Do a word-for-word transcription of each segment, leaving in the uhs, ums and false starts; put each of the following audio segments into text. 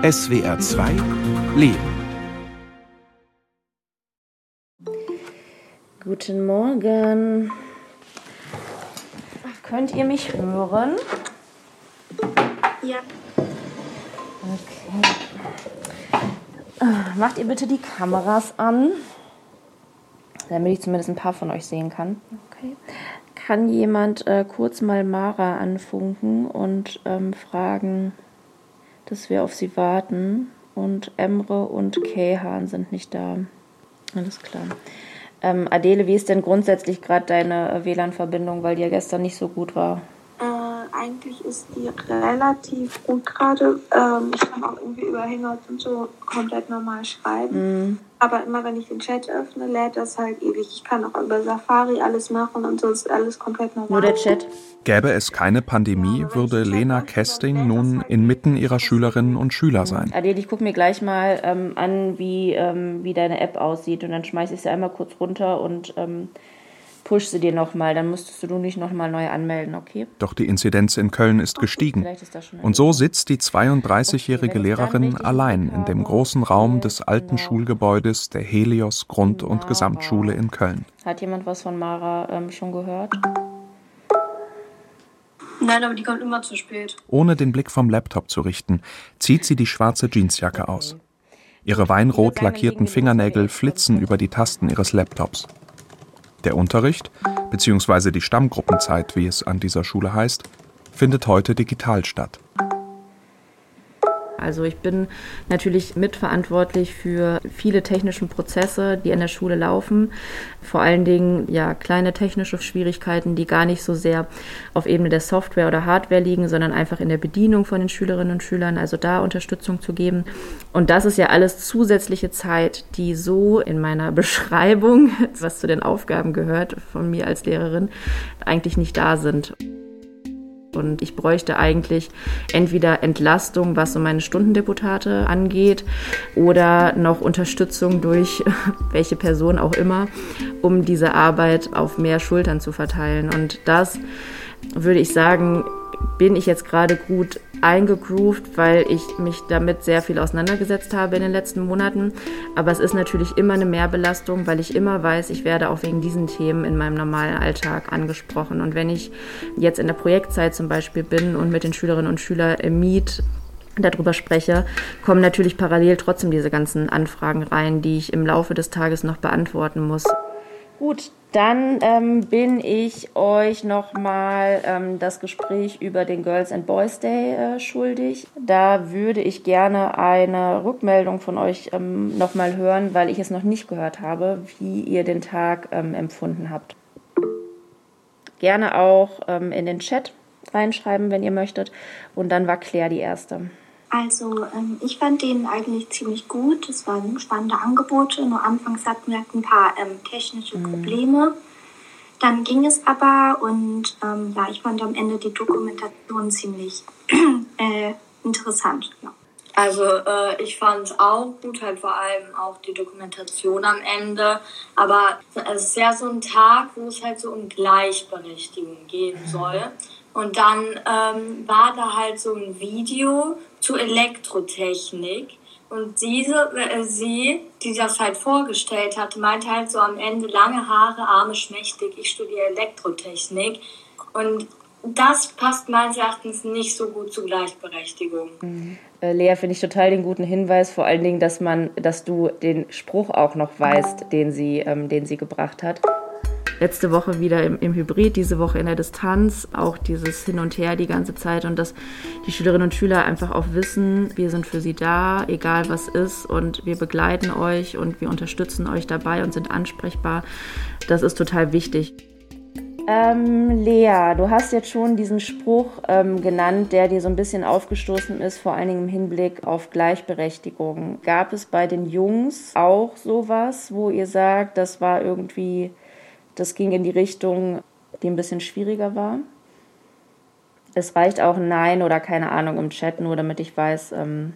S W R zwei Leben. Guten Morgen. Könnt ihr mich hören? Ja. Okay. Macht ihr bitte die Kameras an, damit ich zumindest ein paar von euch sehen kann. Okay. Kann jemand äh, kurz mal Mara anfunken und ähm, fragen, dass wir auf sie warten? Und Emre und Kayhan sind nicht da. Alles klar. Ähm, Adele, wie ist denn grundsätzlich gerade deine äh, W L A N-Verbindung, weil die ja gestern nicht so gut war? Äh, eigentlich ist die relativ gut gerade. Ähm, ich kann auch irgendwie über Hangouts und so komplett normal schreiben. Mm. Aber immer wenn ich den Chat öffne, lädt das halt ewig. Ich kann auch über Safari alles machen und so ist alles komplett normal. Nur der Chat? Gäbe es keine Pandemie, würde Lena Kesting nun inmitten ihrer Schülerinnen und Schüler sein. Adele, ich gucke mir gleich mal ähm, an, wie, ähm, wie deine App aussieht und dann schmeiße ich sie einmal kurz runter und ähm, push sie dir nochmal. Dann müsstest du nicht nochmal neu anmelden, okay? Doch die Inzidenz in Köln ist gestiegen. Und so sitzt die zweiunddreißigjährige Lehrerin allein in dem großen Raum des alten Schulgebäudes der Helios Grund- und Gesamtschule in Köln. Hat jemand was von Mara ähm, schon gehört? Nein, aber die kommt immer zu spät. Ohne den Blick vom Laptop zu richten, zieht sie die schwarze Jeansjacke aus. Ihre weinrot lackierten Fingernägel flitzen über die Tasten ihres Laptops. Der Unterricht, beziehungsweise die Stammgruppenzeit, wie es an dieser Schule heißt, findet heute digital statt. Also ich bin natürlich mitverantwortlich für viele technische Prozesse, die an der Schule laufen. Vor allen Dingen ja kleine technische Schwierigkeiten, die gar nicht so sehr auf Ebene der Software oder Hardware liegen, sondern einfach in der Bedienung von den Schülerinnen und Schülern, also da Unterstützung zu geben. Und das ist ja alles zusätzliche Zeit, die so in meiner Beschreibung, was zu den Aufgaben gehört von mir als Lehrerin, eigentlich nicht da sind. Und ich bräuchte eigentlich entweder Entlastung, was so meine Stundendeputate angeht, oder noch Unterstützung durch welche Person auch immer, um diese Arbeit auf mehr Schultern zu verteilen. Und das, würde ich sagen, bin ich jetzt gerade gut eingegroovt, weil ich mich damit sehr viel auseinandergesetzt habe in den letzten Monaten. Aber es ist natürlich immer eine Mehrbelastung, weil ich immer weiß, ich werde auch wegen diesen Themen in meinem normalen Alltag angesprochen. Und wenn ich jetzt in der Projektzeit zum Beispiel bin und mit den Schülerinnen und Schülern im Meet darüber spreche, kommen natürlich parallel trotzdem diese ganzen Anfragen rein, die ich im Laufe des Tages noch beantworten muss. Gut, dann ähm, bin ich euch nochmal ähm, das Gespräch über den Girls and Boys Day äh, schuldig. Da würde ich gerne eine Rückmeldung von euch ähm, nochmal hören, weil ich es noch nicht gehört habe, wie ihr den Tag ähm, empfunden habt. Gerne auch ähm, in den Chat reinschreiben, wenn ihr möchtet. Und dann war Claire die Erste. Also ähm, ich fand den eigentlich ziemlich gut. Es waren spannende Angebote. Nur anfangs hatten wir ein paar ähm, technische Probleme. Mhm. Dann ging es aber und ähm, ja, ich fand am Ende die Dokumentation ziemlich äh, interessant. Ja. Also äh, ich fand es auch gut, halt vor allem auch die Dokumentation am Ende. Aber es ist ja so ein Tag, wo es halt so um Gleichberechtigung gehen soll. Und dann ähm, war da halt so ein Video zu Elektrotechnik. Und diese, äh, sie, die das halt vorgestellt hatte, meinte halt so am Ende, lange Haare, Arme schmächtig, ich studiere Elektrotechnik. Und das passt meines Erachtens nicht so gut zu Gleichberechtigung. Mhm. Äh, Lea, finde ich total den guten Hinweis, vor allen Dingen, dass man, dass du den Spruch auch noch weißt, den sie, ähm, den sie gebracht hat. Letzte Woche wieder im, im Hybrid, diese Woche in der Distanz, auch dieses Hin und Her die ganze Zeit und dass die Schülerinnen und Schüler einfach auch wissen, wir sind für sie da, egal was ist und wir begleiten euch und wir unterstützen euch dabei und sind ansprechbar. Das ist total wichtig. Ähm, Lea, du hast jetzt schon diesen Spruch ähm, genannt, der dir so ein bisschen aufgestoßen ist, vor allen Dingen im Hinblick auf Gleichberechtigung. Gab es bei den Jungs auch sowas, wo ihr sagt, das war irgendwie... Das ging in die Richtung, die ein bisschen schwieriger war. Es reicht auch ein Nein oder keine Ahnung im Chat, nur damit ich weiß. Ähm,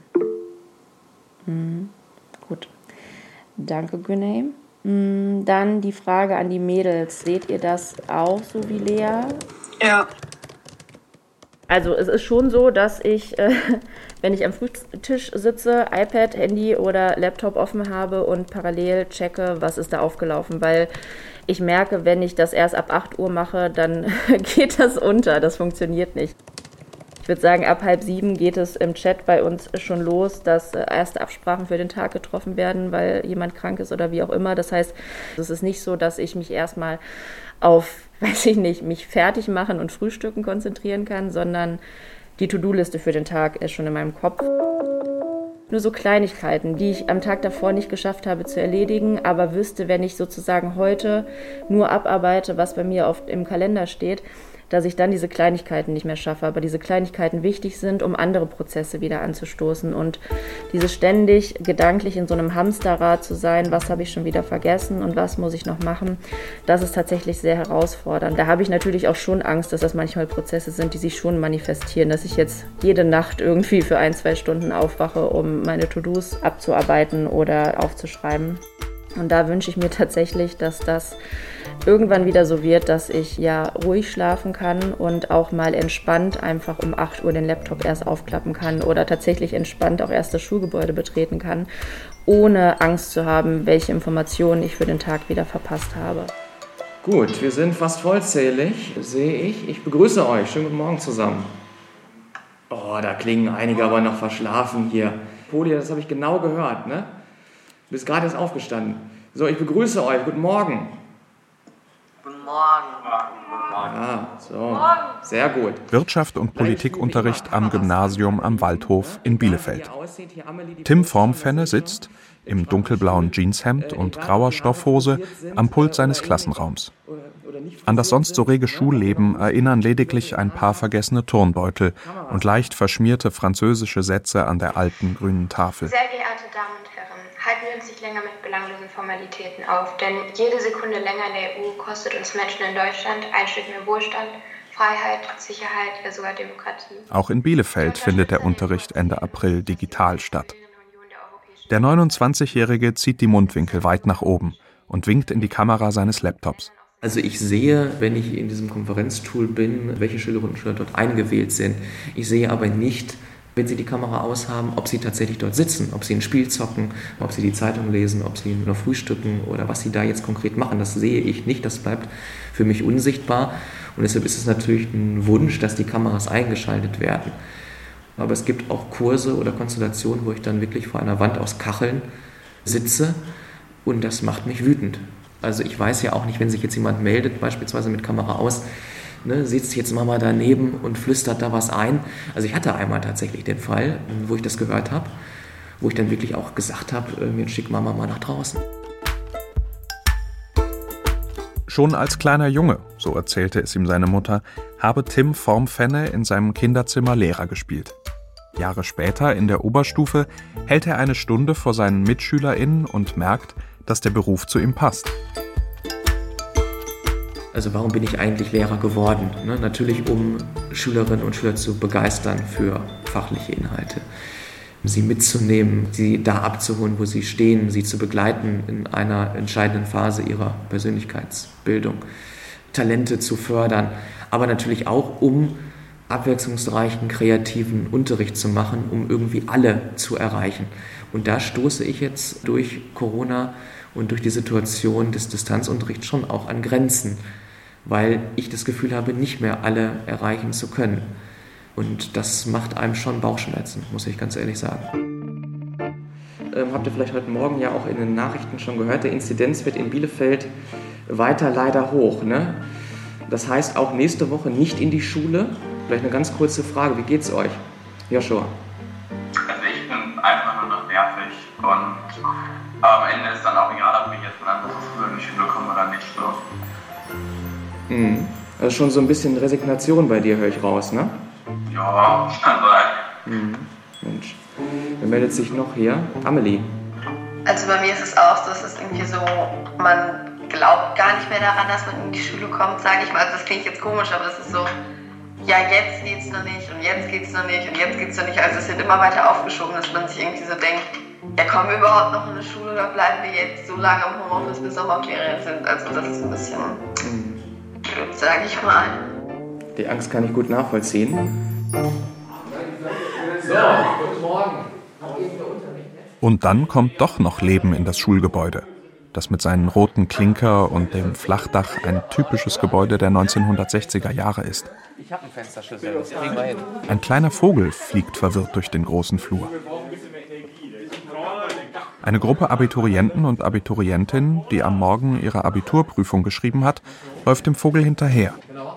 mh, gut. Danke, Güney. Mh, dann die Frage an die Mädels. Seht ihr das auch so wie Lea? Ja. Also es ist schon so, dass ich, äh, wenn ich am Frühstückstisch sitze, iPad, Handy oder Laptop offen habe und parallel checke, was ist da aufgelaufen, weil ich merke, wenn ich das erst ab acht Uhr mache, dann geht das unter, das funktioniert nicht. Ich würde sagen, ab halb sieben geht es im Chat bei uns schon los, dass erste Absprachen für den Tag getroffen werden, weil jemand krank ist oder wie auch immer. Das heißt, es ist nicht so, dass ich mich erstmal auf, weiß ich nicht, mich fertig machen und frühstücken konzentrieren kann, sondern die To-Do-Liste für den Tag ist schon in meinem Kopf. Nur so Kleinigkeiten, die ich am Tag davor nicht geschafft habe zu erledigen, aber wüsste, wenn ich sozusagen heute nur abarbeite, was bei mir auf, im Kalender steht, dass ich dann diese Kleinigkeiten nicht mehr schaffe, aber diese Kleinigkeiten wichtig sind, um andere Prozesse wieder anzustoßen. Und dieses ständig gedanklich in so einem Hamsterrad zu sein, was habe ich schon wieder vergessen und was muss ich noch machen, das ist tatsächlich sehr herausfordernd. Da habe ich natürlich auch schon Angst, dass das manchmal Prozesse sind, die sich schon manifestieren, dass ich jetzt jede Nacht irgendwie für ein, zwei Stunden aufwache, um meine To-Dos abzuarbeiten oder aufzuschreiben. Und da wünsche ich mir tatsächlich, dass das irgendwann wieder so wird, dass ich ja ruhig schlafen kann und auch mal entspannt einfach um acht Uhr den Laptop erst aufklappen kann oder tatsächlich entspannt auch erst das Schulgebäude betreten kann, ohne Angst zu haben, welche Informationen ich für den Tag wieder verpasst habe. Gut, wir sind fast vollzählig, sehe ich. Ich begrüße euch. Schönen guten Morgen zusammen. Oh, da klingen einige aber noch verschlafen hier. Poli, das habe ich genau gehört, ne? Du bist gerade erst aufgestanden. So, ich begrüße euch. Guten Morgen. Guten Morgen. Ah, so. Sehr gut. Wirtschaft und Politikunterricht am Gymnasium am Waldhof in Bielefeld. Tim Formfenne sitzt, im dunkelblauen Jeanshemd und grauer Stoffhose, am Pult seines Klassenraums. An das sonst so rege Schulleben erinnern lediglich ein paar vergessene Turnbeutel und leicht verschmierte französische Sätze an der alten grünen Tafel. Sehr geehrte Damen und Herren, halten wir uns nicht länger mit belanglosen Formalitäten auf, denn jede Sekunde länger in der E U kostet uns Menschen in Deutschland ein Stück mehr Wohlstand, Freiheit, Sicherheit, ja sogar Demokratie. Auch in Bielefeld findet der Unterricht Ende April digital statt. Der neunundzwanzigjährige zieht die Mundwinkel weit nach oben und winkt in die Kamera seines Laptops. Also ich sehe, wenn ich in diesem Konferenztool bin, welche Schülerinnen und Schüler dort eingewählt sind. Ich sehe aber nicht, wenn sie die Kamera aushaben, ob sie tatsächlich dort sitzen, ob sie ein Spiel zocken, ob sie die Zeitung lesen, ob sie nur frühstücken oder was sie da jetzt konkret machen. Das sehe ich nicht, das bleibt für mich unsichtbar. Und deshalb ist es natürlich ein Wunsch, dass die Kameras eingeschaltet werden. Aber es gibt auch Kurse oder Konstellationen, wo ich dann wirklich vor einer Wand aus Kacheln sitze und das macht mich wütend. Also ich weiß ja auch nicht, wenn sich jetzt jemand meldet, beispielsweise mit Kamera aus, ne, sitzt jetzt Mama daneben und flüstert da was ein. Also ich hatte einmal tatsächlich den Fall, wo ich das gehört habe, wo ich dann wirklich auch gesagt habe, mir schickt Mama mal nach draußen. Schon als kleiner Junge, so erzählte es ihm seine Mutter, habe Tim Formfenne in seinem Kinderzimmer Lehrer gespielt. Jahre später, in der Oberstufe, hält er eine Stunde vor seinen MitschülerInnen und merkt, dass der Beruf zu ihm passt. Also warum bin ich eigentlich Lehrer geworden? Ne, natürlich, um Schülerinnen und Schüler zu begeistern für fachliche Inhalte. Sie mitzunehmen, sie da abzuholen, wo sie stehen, sie zu begleiten in einer entscheidenden Phase ihrer Persönlichkeitsbildung, Talente zu fördern, aber natürlich auch, um abwechslungsreichen, kreativen Unterricht zu machen, um irgendwie alle zu erreichen. Und da stoße ich jetzt durch Corona und durch die Situation des Distanzunterrichts schon auch an Grenzen, weil ich das Gefühl habe, nicht mehr alle erreichen zu können. Und das macht einem schon Bauchschmerzen, muss ich ganz ehrlich sagen. Ähm, habt ihr vielleicht heute Morgen ja auch in den Nachrichten schon gehört, der Inzidenz wird in Bielefeld weiter leider hoch, ne? Das heißt auch nächste Woche nicht in die Schule. Vielleicht eine ganz kurze Frage, wie geht's euch? Joshua? Also ich bin einfach nur noch nervig und am Ende ist dann auch egal, ob ich jetzt von einer Schule in die Schule komme oder nicht. So. Mhm. Also schon so ein bisschen Resignation bei dir, höre ich raus, ne? Ja, kann sein. Mhm. Mensch, wer meldet sich noch hier? Amelie. Also bei mir ist es auch so, es ist irgendwie so, man glaubt gar nicht mehr daran, dass man in die Schule kommt, sage ich mal. Also das klingt jetzt komisch, aber es ist so, ja, jetzt geht's noch nicht und jetzt geht's noch nicht und jetzt geht's noch nicht. Also es wird immer weiter aufgeschoben, dass man sich irgendwie so denkt, ja, kommen wir überhaupt noch in die Schule oder bleiben wir jetzt so lange im Homeoffice, bis Sommerferien sind? Also das ist ein bisschen blöd, sage ich mal. Die Angst kann ich gut nachvollziehen. Und dann kommt doch noch Leben in das Schulgebäude, das mit seinen roten Klinker und dem Flachdach ein typisches Gebäude der neunzehnhundertsechziger Jahre ist. Ich habe einen Fensterschlüssel, das kriegen wir hin. Ein kleiner Vogel fliegt verwirrt durch den großen Flur. Eine Gruppe Abiturienten und Abiturientinnen, die am Morgen ihre Abiturprüfung geschrieben hat, läuft dem Vogel hinterher.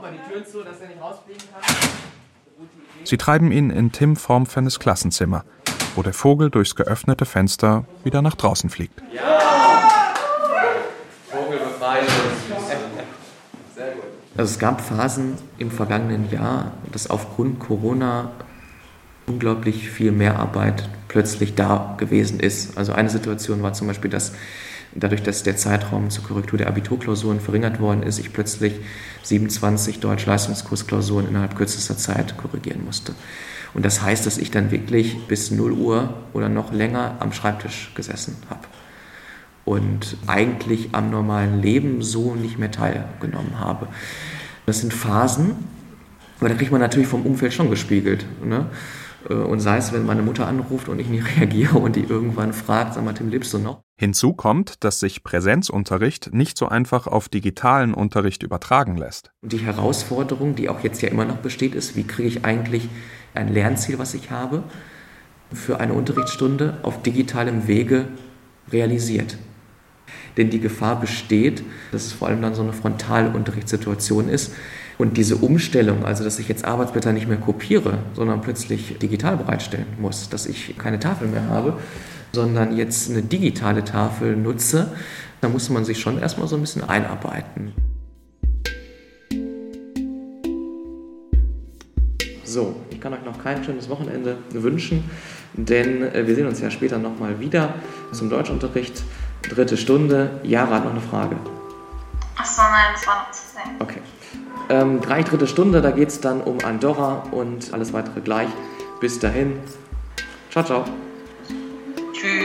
Sie treiben ihn in Tim Formfennes Klassenzimmer, wo der Vogel durchs geöffnete Fenster wieder nach draußen fliegt. Ja! Vogel befreit uns. Sehr gut. Also es gab Phasen im vergangenen Jahr, dass aufgrund Corona unglaublich viel Mehrarbeit plötzlich da gewesen ist. Also eine Situation war zum Beispiel, dass dadurch, dass der Zeitraum zur Korrektur der Abiturklausuren verringert worden ist, ich plötzlich siebenundzwanzig Deutsch-Leistungskursklausuren innerhalb kürzester Zeit korrigieren musste. Und das heißt, dass ich dann wirklich bis null Uhr oder noch länger am Schreibtisch gesessen habe und eigentlich am normalen Leben so nicht mehr teilgenommen habe. Das sind Phasen, aber da kriegt man natürlich vom Umfeld schon gespiegelt, ne? Und sei es, wenn meine Mutter anruft und ich nicht reagiere und die irgendwann fragt, sag mal, Tim, lebst du noch? Hinzu kommt, dass sich Präsenzunterricht nicht so einfach auf digitalen Unterricht übertragen lässt. Und die Herausforderung, die auch jetzt ja immer noch besteht, ist, wie kriege ich eigentlich ein Lernziel, was ich habe, für eine Unterrichtsstunde auf digitalem Wege realisiert. Denn die Gefahr besteht, dass es vor allem dann so eine Frontalunterrichtssituation ist. Und diese Umstellung, also dass ich jetzt Arbeitsblätter nicht mehr kopiere, sondern plötzlich digital bereitstellen muss, dass ich keine Tafel mehr habe, sondern jetzt eine digitale Tafel nutze, da muss man sich schon erstmal so ein bisschen einarbeiten. So, ich kann euch noch kein schönes Wochenende wünschen, denn wir sehen uns ja später nochmal wieder zum Deutschunterricht. Dritte Stunde. Jara hat noch eine Frage. Achso, nein, das war noch zu sehen. Okay. Ähm, drei dritte Stunde, da geht es dann um Andorra und alles weitere gleich. Bis dahin. Ciao, ciao. Tschüss.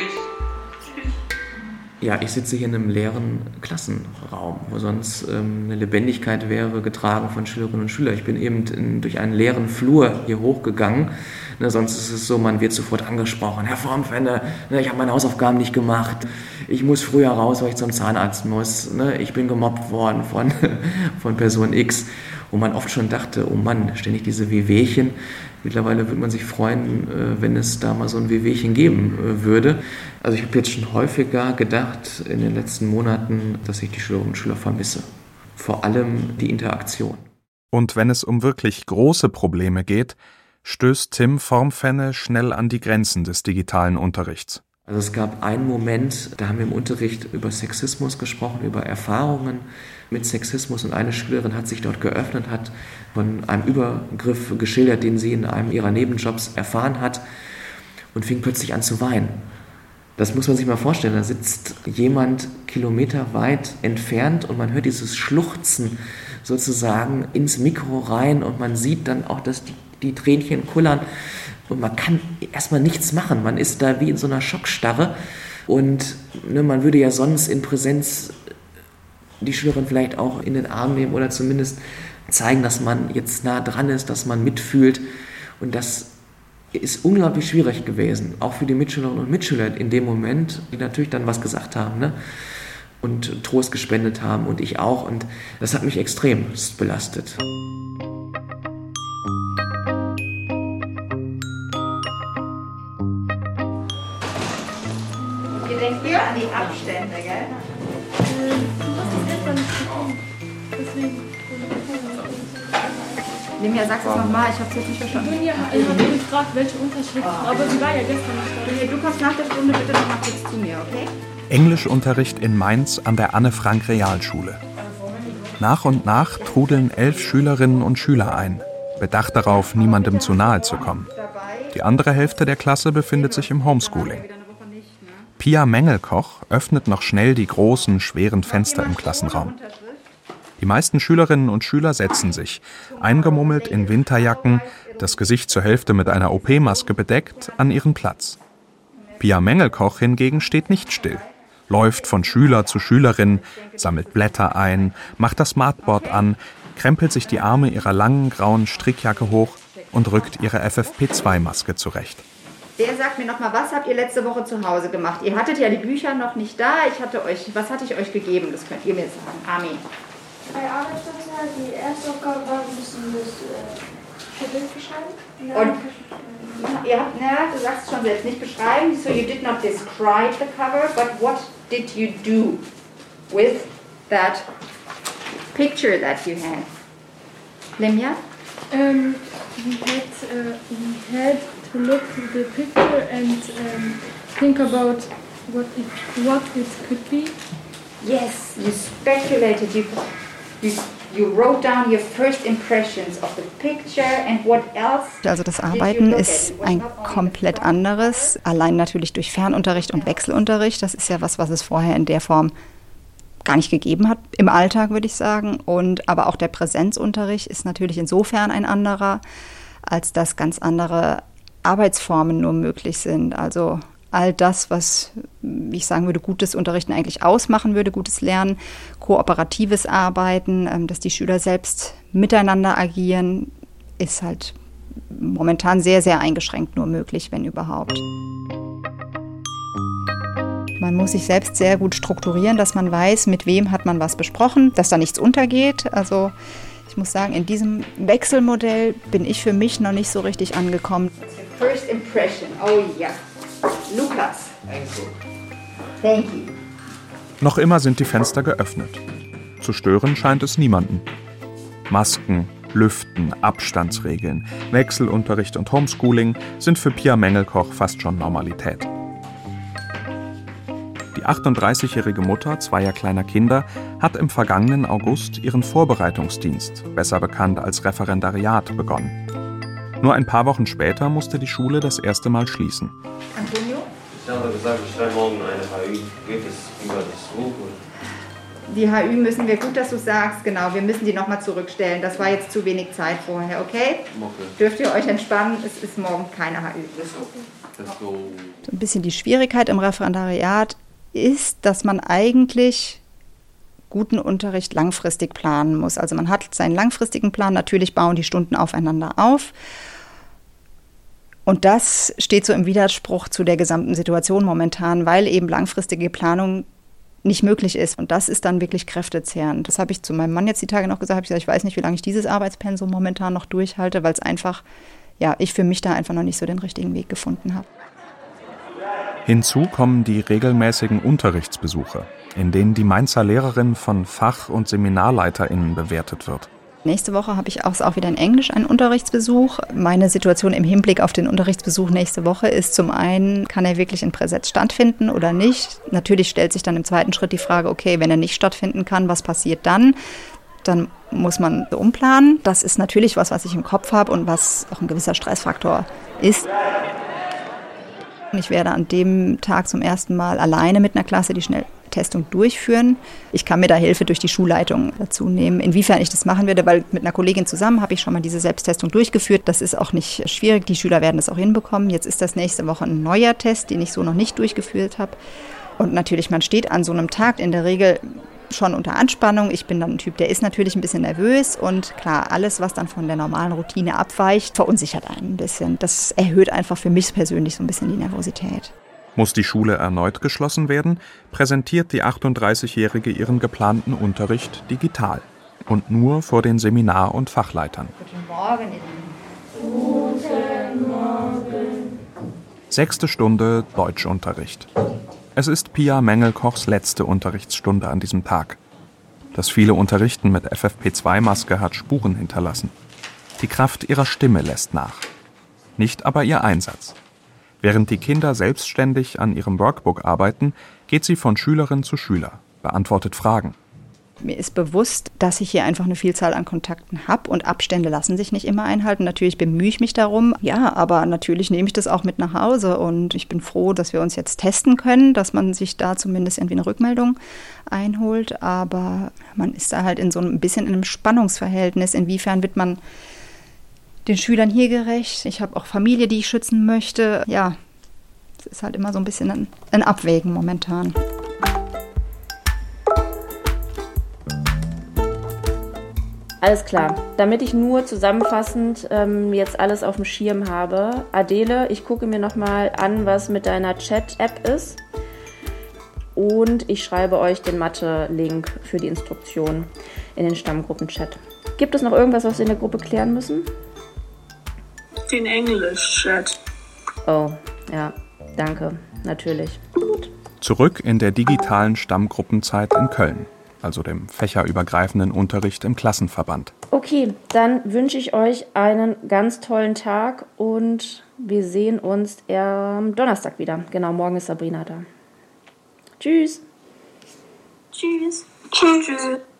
Ja, ich sitze hier in einem leeren Klassenraum, wo sonst ähm, eine Lebendigkeit wäre, getragen von Schülerinnen und Schülern. Ich bin eben in, durch einen leeren Flur hier hochgegangen. Ne, sonst ist es so, man wird sofort angesprochen. Herr Formfenne, ne, ich habe meine Hausaufgaben nicht gemacht. Ich muss früher raus, weil ich zum Zahnarzt muss. Ne, ich bin gemobbt worden von, von Person X. Wo man oft schon dachte, oh Mann, ständig diese Wehwehchen. Mittlerweile würde man sich freuen, wenn es da mal so ein Wehwehchen geben würde. Also ich habe jetzt schon häufiger gedacht in den letzten Monaten, dass ich die Schülerinnen und Schüler vermisse. Vor allem die Interaktion. Und wenn es um wirklich große Probleme geht, stößt Tim Formfenne schnell an die Grenzen des digitalen Unterrichts. Also es gab einen Moment, da haben wir im Unterricht über Sexismus gesprochen, über Erfahrungen mit Sexismus und eine Schülerin hat sich dort geöffnet, hat von einem Übergriff geschildert, den sie in einem ihrer Nebenjobs erfahren hat und fing plötzlich an zu weinen. Das muss man sich mal vorstellen, da sitzt jemand kilometerweit entfernt und man hört dieses Schluchzen sozusagen ins Mikro rein und man sieht dann auch, dass die, die Tränchen kullern. Und man kann erstmal nichts machen. Man ist da wie in so einer Schockstarre. Und ne, man würde ja sonst in Präsenz die Schülerin vielleicht auch in den Arm nehmen oder zumindest zeigen, dass man jetzt nah dran ist, dass man mitfühlt. Und das ist unglaublich schwierig gewesen, auch für die Mitschülerinnen und Mitschüler in dem Moment, die natürlich dann was gesagt haben, ne? Und Trost gespendet haben und ich auch. Und das hat mich extrem belastet. Ihr denkt wieder an die Abstände, gell? Limja, sag's es nochmal, ich hab's jetzt nicht verstanden. Dunja hat mich gefragt, welche Unterschrift, aber sie war ja gestern nicht da. Du kommst nach der Stunde bitte nochmal kurz zu mir, okay? Englischunterricht in Mainz an der Anne-Frank-Realschule. Nach und nach trudeln elf Schülerinnen und Schüler ein, bedacht darauf, niemandem zu nahe zu kommen. Die andere Hälfte der Klasse befindet sich im Homeschooling. Pia Mengelkoch öffnet noch schnell die großen, schweren Fenster im Klassenraum. Die meisten Schülerinnen und Schüler setzen sich, eingemummelt in Winterjacken, das Gesicht zur Hälfte mit einer O P-Maske bedeckt, an ihren Platz. Pia Mengelkoch hingegen steht nicht still, läuft von Schüler zu Schülerin, sammelt Blätter ein, macht das Smartboard an, krempelt sich die Arme ihrer langen grauen Strickjacke hoch und rückt ihre F F P zwei Maske zurecht. Wer sagt mir nochmal, was habt ihr letzte Woche zu Hause gemacht? Ihr hattet ja die Bücher noch nicht da. Ich hatte euch, was hatte ich euch gegeben? Das könnt ihr mir sagen. Armin. Bei Arbeitsblätter, die erste Aufgabe war, ein bisschen das äh, Bild beschreiben. Und ihr habt, na, du sagst es schon selbst, nicht beschreiben. So you did not describe the cover, but what did you do with that picture that you had? Lemja? Um, we had uh, we had to look at the picture and um, think about what it what it could be. Yes, you speculated. You you you wrote down your first impressions of the picture and what else. Also das Arbeiten ist ein komplett anderes, allein natürlich durch Fernunterricht und Wechselunterricht. Das ist ja was, was es vorher in der Form gar nicht gegeben hat, im Alltag würde ich sagen. Und aber auch der Präsenzunterricht ist natürlich insofern ein anderer, als dass ganz andere Arbeitsformen nur möglich sind. Also all das, was, wie ich sagen würde, gutes Unterrichten eigentlich ausmachen würde, gutes Lernen, kooperatives Arbeiten, dass die Schüler selbst miteinander agieren, ist halt momentan sehr, sehr eingeschränkt nur möglich, wenn überhaupt. Man muss sich selbst sehr gut strukturieren, dass man weiß, mit wem hat man was besprochen, dass da nichts untergeht. Also ich muss sagen, in diesem Wechselmodell bin ich für mich noch nicht so richtig angekommen. First impression, oh ja. Lukas. Thank you. Noch immer sind die Fenster geöffnet. Zu stören scheint es niemanden. Masken, Lüften, Abstandsregeln, Wechselunterricht und Homeschooling sind für Pia Mengelkoch fast schon Normalität. Die achtunddreißigjährige Mutter zweier kleiner Kinder hat im vergangenen August ihren Vorbereitungsdienst, besser bekannt als Referendariat, begonnen. Nur ein paar Wochen später musste die Schule das erste Mal schließen. Antonio? Ich habe gesagt, ich schreibe morgen eine H Ü. Geht es über das Buch? Die H Ü müssen wir, gut, dass du sagst, genau, wir müssen die nochmal zurückstellen. Das war jetzt zu wenig Zeit vorher, okay? Okay. Dürft ihr euch entspannen, es ist morgen keine H Ü. Das ist okay. Das ist so. So ein bisschen die Schwierigkeit im Referendariat ist, dass man eigentlich guten Unterricht langfristig planen muss. Also man hat seinen langfristigen Plan, natürlich bauen die Stunden aufeinander auf. Und das steht so im Widerspruch zu der gesamten Situation momentan, weil eben langfristige Planung nicht möglich ist. Und das ist dann wirklich kräftezehrend. Das habe ich zu meinem Mann jetzt die Tage noch gesagt. Ich gesagt, ich weiß nicht, wie lange ich dieses Arbeitspensum momentan noch durchhalte, weil es einfach, ja, ich für mich da einfach noch nicht so den richtigen Weg gefunden habe. Hinzu kommen die regelmäßigen Unterrichtsbesuche, in denen die Mainzer Lehrerin von Fach- und SeminarleiterInnen bewertet wird. Nächste Woche habe ich auch, auch wieder in Englisch einen Unterrichtsbesuch. Meine Situation im Hinblick auf den Unterrichtsbesuch nächste Woche ist zum einen, kann er wirklich in Präsenz stattfinden oder nicht? Natürlich stellt sich dann im zweiten Schritt die Frage, okay, wenn er nicht stattfinden kann, was passiert dann? Dann muss man umplanen. Das ist natürlich was, was ich im Kopf habe und was auch ein gewisser Stressfaktor ist. Ich werde an dem Tag zum ersten Mal alleine mit einer Klasse die Schnelltestung durchführen. Ich kann mir da Hilfe durch die Schulleitung dazu nehmen. Inwiefern ich das machen werde, weil mit einer Kollegin zusammen habe ich schon mal diese Selbsttestung durchgeführt. Das ist auch nicht schwierig, die Schüler werden das auch hinbekommen. Jetzt ist das nächste Woche ein neuer Test, den ich so noch nicht durchgeführt habe. Und natürlich, man steht an so einem Tag in der Regel schon unter Anspannung. Ich bin dann ein Typ, der ist natürlich ein bisschen nervös und klar, alles, was dann von der normalen Routine abweicht, verunsichert einen ein bisschen. Das erhöht einfach für mich persönlich so ein bisschen die Nervosität. Muss die Schule erneut geschlossen werden, präsentiert die achtunddreißigjährige ihren geplanten Unterricht digital und nur vor den Seminar- und Fachleitern. Guten Morgen. Guten Morgen. Sechste Stunde Deutschunterricht. Es ist Pia Mengelkochs letzte Unterrichtsstunde an diesem Tag. Das viele Unterrichten mit F F P zwei Maske hat Spuren hinterlassen. Die Kraft ihrer Stimme lässt nach. Nicht aber ihr Einsatz. Während die Kinder selbstständig an ihrem Workbook arbeiten, geht sie von Schülerin zu Schüler, beantwortet Fragen. Mir ist bewusst, dass ich hier einfach eine Vielzahl an Kontakten habe und Abstände lassen sich nicht immer einhalten. Natürlich bemühe ich mich darum, ja, aber natürlich nehme ich das auch mit nach Hause und ich bin froh, dass wir uns jetzt testen können, dass man sich da zumindest irgendwie eine Rückmeldung einholt, aber man ist da halt in so ein bisschen in einem Spannungsverhältnis. Inwiefern wird man den Schülern hier gerecht? Ich habe auch Familie, die ich schützen möchte. Ja, es ist halt immer so ein bisschen ein, ein Abwägen momentan. Alles klar. Damit ich nur zusammenfassend ähm, jetzt alles auf dem Schirm habe. Adele, ich gucke mir nochmal an, was mit deiner Chat-App ist. Und ich schreibe euch den Mathe-Link für die Instruktion in den Stammgruppen-Chat. Gibt es noch irgendwas, was wir in der Gruppe klären müssen? Den Englisch-Chat. Oh, ja, danke, natürlich. Gut. Zurück in der digitalen Stammgruppenzeit in Köln, also dem fächerübergreifenden Unterricht im Klassenverband. Okay, dann wünsche ich euch einen ganz tollen Tag und wir sehen uns am Donnerstag wieder. Genau, morgen ist Sabrina da. Tschüss. Tschüss. Tschüss.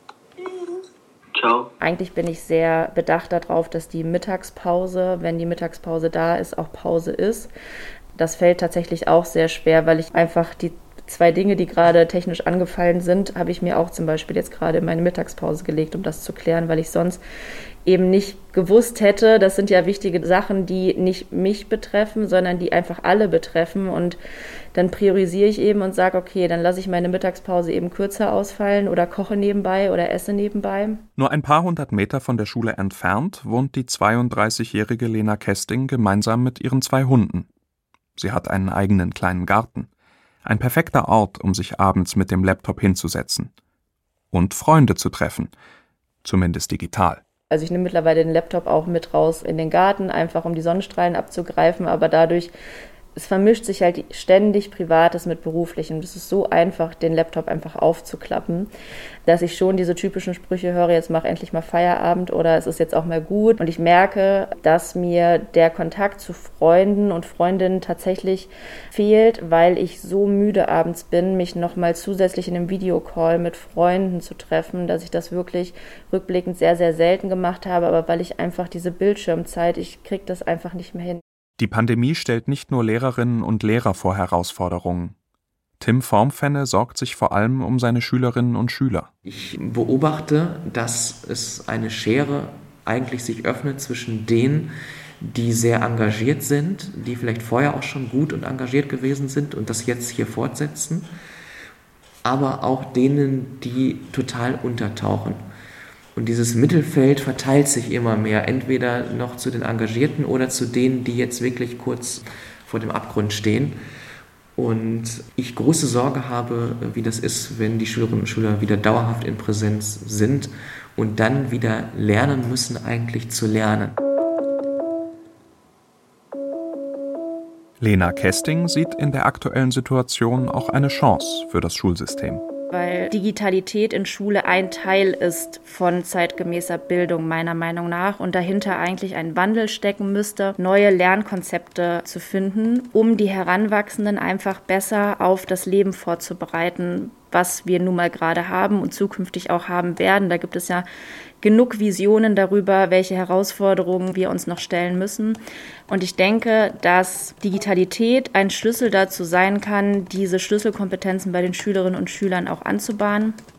Ciao. Eigentlich bin ich sehr bedacht darauf, dass die Mittagspause, wenn die Mittagspause da ist, auch Pause ist. Das fällt tatsächlich auch sehr schwer, weil ich einfach die zwei Dinge, die gerade technisch angefallen sind, habe ich mir auch zum Beispiel jetzt gerade in meine Mittagspause gelegt, um das zu klären, weil ich sonst eben nicht gewusst hätte, das sind ja wichtige Sachen, die nicht mich betreffen, sondern die einfach alle betreffen und dann priorisiere ich eben und sage, okay, dann lasse ich meine Mittagspause eben kürzer ausfallen oder koche nebenbei oder esse nebenbei. Nur ein paar hundert Meter von der Schule entfernt wohnt die zweiunddreißigjährige Lena Kesting gemeinsam mit ihren zwei Hunden. Sie hat einen eigenen kleinen Garten. Ein perfekter Ort, um sich abends mit dem Laptop hinzusetzen. Und Freunde zu treffen. Zumindest digital. Also ich nehme mittlerweile den Laptop auch mit raus in den Garten, einfach um die Sonnenstrahlen abzugreifen, aber dadurch, es vermischt sich halt ständig Privates mit Beruflichem. Das ist so einfach, den Laptop einfach aufzuklappen, dass ich schon diese typischen Sprüche höre, jetzt mach endlich mal Feierabend oder es ist jetzt auch mal gut. Und ich merke, dass mir der Kontakt zu Freunden und Freundinnen tatsächlich fehlt, weil ich so müde abends bin, mich nochmal zusätzlich in einem Videocall mit Freunden zu treffen, dass ich das wirklich rückblickend sehr, sehr selten gemacht habe, aber weil ich einfach diese Bildschirmzeit, ich kriege das einfach nicht mehr hin. Die Pandemie stellt nicht nur Lehrerinnen und Lehrer vor Herausforderungen. Tim Formfenne sorgt sich vor allem um seine Schülerinnen und Schüler. Ich beobachte, dass es eine Schere eigentlich sich öffnet zwischen denen, die sehr engagiert sind, die vielleicht vorher auch schon gut und engagiert gewesen sind und das jetzt hier fortsetzen, aber auch denen, die total untertauchen. Und dieses Mittelfeld verteilt sich immer mehr, entweder noch zu den Engagierten oder zu denen, die jetzt wirklich kurz vor dem Abgrund stehen. Und ich große Sorge habe, wie das ist, wenn die Schülerinnen und Schüler wieder dauerhaft in Präsenz sind und dann wieder lernen müssen, eigentlich zu lernen. Lena Kesting sieht in der aktuellen Situation auch eine Chance für das Schulsystem. Weil Digitalität in Schule ein Teil ist von zeitgemäßer Bildung meiner Meinung nach und dahinter eigentlich ein Wandel stecken müsste, neue Lernkonzepte zu finden, um die Heranwachsenden einfach besser auf das Leben vorzubereiten, was wir nun mal gerade haben und zukünftig auch haben werden. Da gibt es ja genug Visionen darüber, welche Herausforderungen wir uns noch stellen müssen. Und ich denke, dass Digitalität ein Schlüssel dazu sein kann, diese Schlüsselkompetenzen bei den Schülerinnen und Schülern auch anzubahnen.